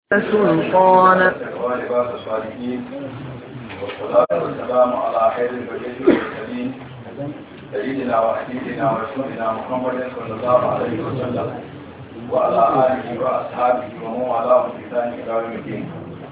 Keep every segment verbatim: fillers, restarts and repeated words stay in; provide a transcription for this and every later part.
سلطان والصلاة والسلام على خير البشر والمرسلين سيدنا وحبيبنا ورسولنا محمد صلى الله عليه وسلم وعلى آله وأصحابه ومن والاه بإحسان إلى يوم الدين.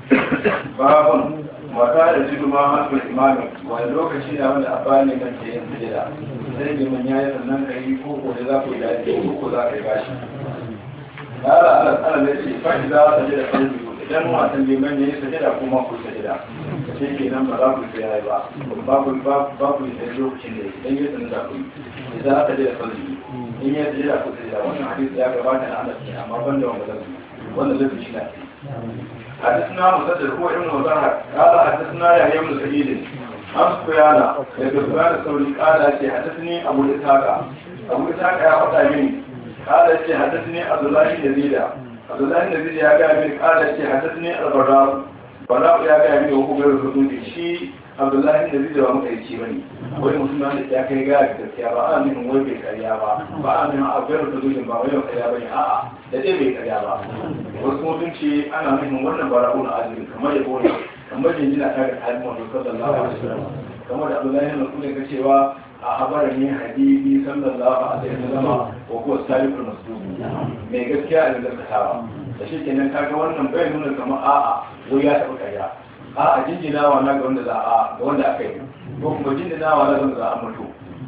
باب متى يجد ما خلف الإمام ولوك شيء من أبان من شيء سجدا sai mun yayi sannan kai ko ko da za ku yi ko ko za ka yi bashi ala ala ala ne ce fa idan ta da kalbi idan watan liman yayi sajada kuma ku sajada sai kenan ba za ku yi ba ba ku ba ba ku yi lokacin da idan ya sanar da ku idan ta da kalbi in ya sajada ku sajada wannan hadisi ya gabata da Allah amma banda wanda zai wannan zai shi ne حدثنا مسدد هو ابن مزاحر قال حدثنا يحيى بن سعيد عن سفيان سفيان الثوري قال حدثني ابو اسحاق ابو اسحاق يا فتامين قال حدثني عبد الله بن يزيد عبد الله بن يزيد يا جابر قال حدثني البراء براء يا جابر وهو غير الحدود شيء عبد الله بن يزيد ba makaici bane wai musulman da ya kai ga gaskiya ba a min wai bai kariya ba ba a min abin hududin ba wai kariya bane a'a da dai bai kariya ba wasu mutunci ana nufin wannan bara'un azumi kamar ya gona kamar jinjina ta ga halin wanda sallallahu alaihi wasallam kamar da Abdullahi ibn Mas'ud ya cewa a habarani habibi sallallahu alaihi wasallam wa huwa salihul masduq mai gaskiya da gaskatawa da shi kenan kaga wannan bai nuna kamar a'a wai ya taba kariya a'a jinjinawa na ga wanda za a ga wanda aka yi ko kuma jinjinawa na ga wanda za a mutu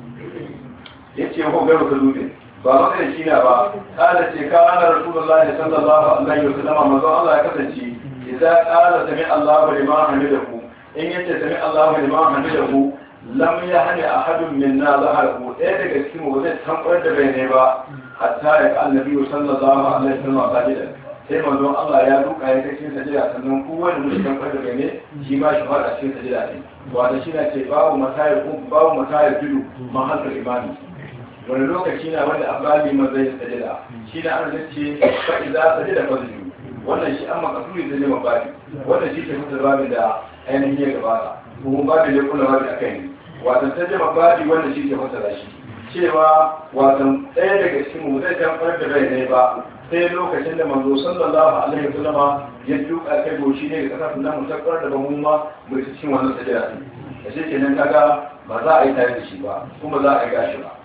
yace ko garo ka dube ba maka shi na ba kada ce ka ana rasulullahi sallallahu alaihi wasallam manzo Allah ya kasance idan qala sami Allahu liman hamidahu in yace sami Allahu liman hamidahu lam yahni ahadun minna zaharu ɗaya daga cikin mu zai tankwar da bai ne ba hatta ya ka annabi sallallahu alaihi wasallam sajida sai manzo Allah ya duka ya kai sajida sannan kowanne mutum tankwar da bai ne shi ma shi fara cikin sajida ne wato shi na ce babu matayar babu matayar tudu mahallul imani wani lokaci na wanda abali ma zai sajida shi na an zace fa idza sajida fazlu wannan shi amma kasuri da ne mabadi wannan shi ke mutar babin da ainihin ya gabata kuma babin da kula babin akai ne wato sajida mabadi wannan shi ke mutar shi cewa wato ɗaya daga cikin mu zai tamfar da bai ne ba sai lokacin da manzo sallallahu alaihi wasallama ya duka kai goshi ne ga kasar nan mutakar da bamu ma mu cikin wannan sajida din da shi kenan kaga ba za a yi tare da shi ba kuma za a yi gashi ba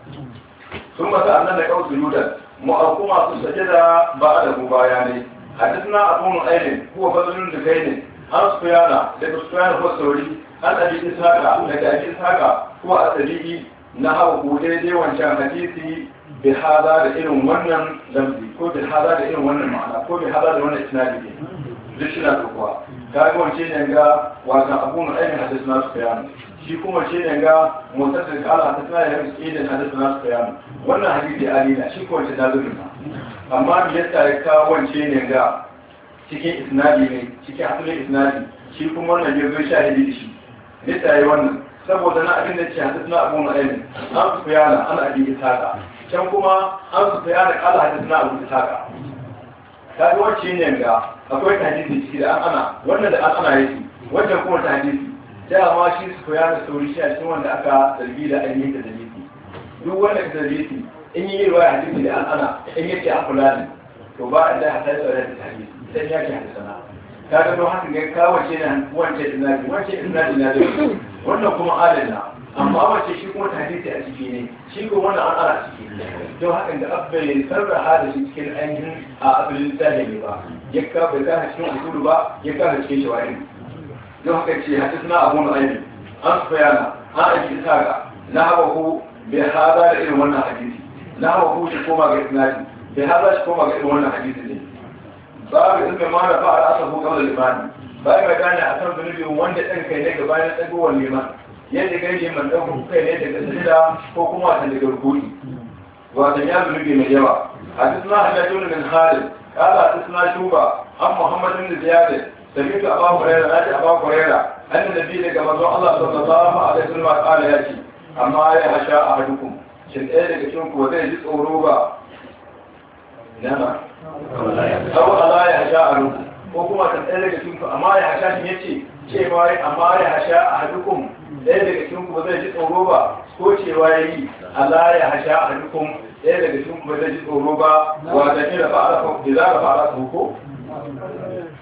ثم سألنا لقوة جودا مؤقومة السجدة بعد مباياني حدثنا أبو نعيم هو فضل لكين عن سفيان لك سفيان هو الثوري عن أبي إسحاق لك أبي إسحاق هو الثري نحو قودي وانشان حديثي بهذا لإنه ونن لمزي كو بهذا لإنه ونن معنا كو بهذا لإنه إسنادي لشنا تقوى كاقوا شيء ينقى وكان أبو نعيم حدثنا سفيان shi kuma ce ne ga motar kala ta tsaya yin idan hadisi na su bayani wannan hadisi alina shi kuma ce nazarin na amma me yasa ya kawo wance ne ga cikin isnadi ne cikin asalin isnadi shi kuma wannan ya zo shahidi da shi ne tsaye wannan saboda na abin da ce hadisi na abu na ainin an su bayana an abi isaka can kuma an su bayana kala hadisi na abu isaka kaga wance ne ga akwai hadisi ciki da an ana wannan da an ana yake wannan kuma ta hadisi dama shi su koya da sauri shi a cikin wanda aka zargi da ainihin da dalili duk wanda ka dalili in yi ruwa a hadisi da an ana in yake an kula ne to ba a da hata da da hadisi idan ya ke hadisana ka ga don haka ga kawo ce da wancan isnadi wancan isnadi na da wannan kuma adana amma wace shi kuma hadisi a ciki ne shi ko wannan an ara ciki don haka da abbai sarraha da shi cikin ainihin a abin sahibi ba ya ka bai ka cikin usulu ba ya ka cikin shawari don haka ce hadisna abu nu'aym an sufyana an abi isaqa na hawa ku bi hada da irin wannan hadisi na hawa ku shi koma ga isnadi bi hada shi koma ga irin wannan hadisi ne babu ilmi ma da fa'a asabu qabla al-iman bai ga gane a kan zunubi wanda dan kai ne gabanin tsagowar liman yadda gani man dauko kai ne daga sajida ko kuma ta daga rukuni wato ya zunubi mai yawa hadisna hajjatun min khalid qala hadisna shuba an muhammad bin ziyad سمعت أبا هريرة ناجي أبا هريرة أن النبي لك مزوع الله صلى الله عليه وسلم قال ياتي أما يهشاء أحدكم شن إيه لك شنك وذي جزء أوروبا نعم أو ألا يهشاء أحدكم وكما شن إيه لك شنك أما يهشاء شن يتي شيء واي أما يهشاء أحدكم إيه لك شنك وذي جزء أوروبا ko cewa yayi Allah ya hasha ahadukum ɗaya daga cikin kuma zai ji tsoro ba wa da ila fa'ala ko idza fa'ala ko